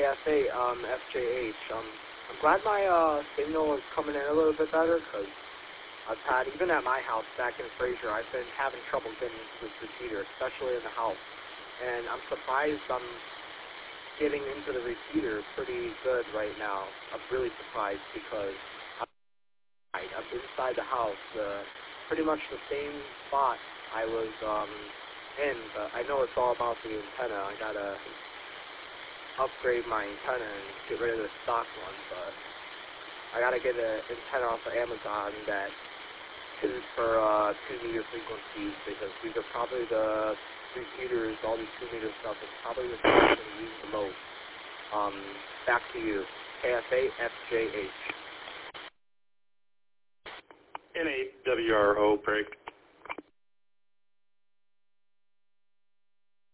KSA, FJH. I'm glad my signal is coming in a little bit better, because I've had, even at my house back in Fraser, I've been having trouble getting into this repeater, especially in the house. And I'm surprised I'm getting into the repeater pretty good right now. I'm really surprised, because I'm inside the house, pretty much the same spot I was in, but I know it's all about the antenna. I gotta upgrade my antenna and get rid of the stock one, but I gotta get an antenna off of Amazon that tunes for 2-meter frequencies, because these are probably the repeaters, all these 2-meter stuff is probably the stuff I'm gonna use the most. Back to you. KSA FJH. N8WRO break.